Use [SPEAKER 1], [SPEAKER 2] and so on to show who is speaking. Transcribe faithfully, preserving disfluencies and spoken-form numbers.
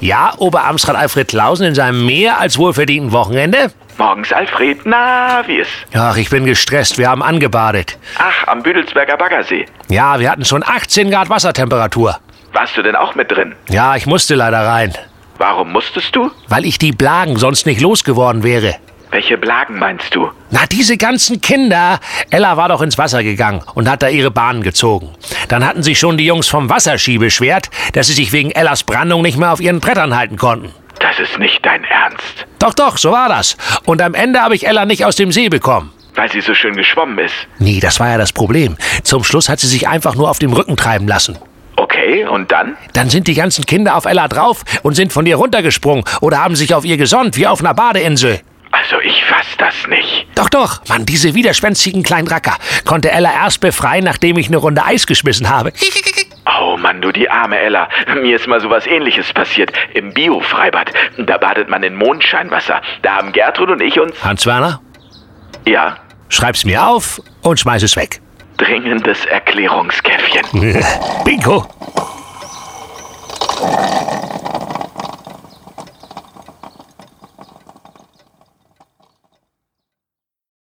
[SPEAKER 1] Ja, Oberamtsrat Alfred Clausen in seinem mehr als wohlverdienten Wochenende?
[SPEAKER 2] Morgens, Alfred. Na, wie ist?
[SPEAKER 1] Ach, ich bin gestresst. Wir haben angebadet.
[SPEAKER 2] Ach, am Büdelsberger Baggersee.
[SPEAKER 1] Ja, wir hatten schon achtzehn Grad Wassertemperatur.
[SPEAKER 2] Warst du denn auch mit drin?
[SPEAKER 1] Ja, ich musste leider rein.
[SPEAKER 2] Warum musstest du?
[SPEAKER 1] Weil ich die Blagen sonst nicht losgeworden wäre.
[SPEAKER 2] Welche Blagen meinst du?
[SPEAKER 1] Na, diese ganzen Kinder. Ella war doch ins Wasser gegangen und hat da ihre Bahnen gezogen. Dann hatten sich schon die Jungs vom Wasserski beschwert, dass sie sich wegen Ellas Brandung nicht mehr auf ihren Brettern halten konnten.
[SPEAKER 2] Das ist nicht dein Ernst.
[SPEAKER 1] Doch, doch, so war das. Und am Ende habe ich Ella nicht aus dem See bekommen.
[SPEAKER 2] Weil sie so schön geschwommen ist.
[SPEAKER 1] Nee, das war ja das Problem. Zum Schluss hat sie sich einfach nur auf dem Rücken treiben lassen.
[SPEAKER 2] Okay, und dann?
[SPEAKER 1] Dann sind die ganzen Kinder auf Ella drauf und sind von ihr runtergesprungen oder haben sich auf ihr gesonnt, wie auf einer Badeinsel.
[SPEAKER 2] Also ich fass das nicht.
[SPEAKER 1] Doch, doch, Mann, diese widerspenstigen kleinen Racker konnte Ella erst befreien, nachdem ich eine Runde Eis geschmissen habe.
[SPEAKER 2] Oh Mann, du die arme Ella. Mir ist mal sowas Ähnliches passiert. Im Bio-Freibad. Da badet man in Mondscheinwasser. Da haben Gertrud und ich uns...
[SPEAKER 1] Hans-Werner,
[SPEAKER 2] Ja?
[SPEAKER 1] schreib's mir auf und schmeiß es weg.
[SPEAKER 2] Dringendes Erklärungskäffchen.
[SPEAKER 1] Bingo.